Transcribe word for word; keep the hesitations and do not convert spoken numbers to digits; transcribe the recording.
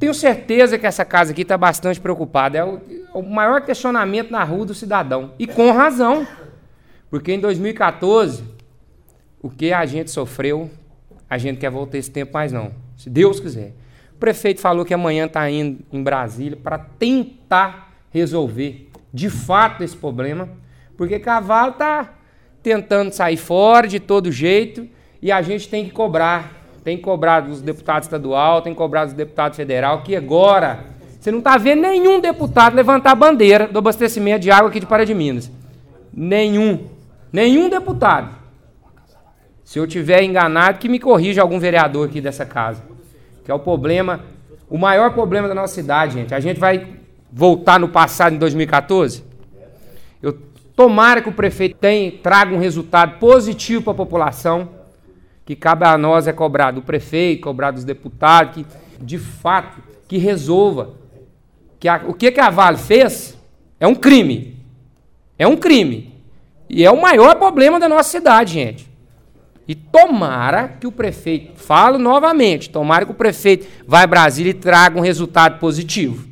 tenho certeza que essa casa aqui está bastante preocupada. É o, o maior questionamento na rua do cidadão. E com razão. Porque em dois mil e quatorze, o que a gente sofreu, a gente quer voltar esse tempo mais não. Se Deus quiser. O prefeito falou que amanhã está indo em Brasília para tentar resolver de fato esse problema. Porque Cavalo está tentando sair fora de todo jeito e a gente tem que cobrar. Tem que cobrar dos deputados estadual, tem que cobrar dos deputados federal, que agora você não está vendo nenhum deputado levantar a bandeira do abastecimento de água aqui de Pará de Minas. Nenhum. Nenhum deputado. Se eu tiver enganado, que me corrija algum vereador aqui dessa casa. Que é o problema, o maior problema da nossa cidade, gente. A gente vai voltar no passado, em dois mil e quatorze? Eu tomara que o prefeito tenha, traga um resultado positivo para a população, que cabe a nós é cobrar do prefeito, cobrar dos deputados, que de fato, que resolva. Que a, o que, que a Vale fez é um crime. É um crime. E é o maior problema da nossa cidade, gente. E tomara que o prefeito, falo novamente, tomara que o prefeito vá a Brasília e traga um resultado positivo.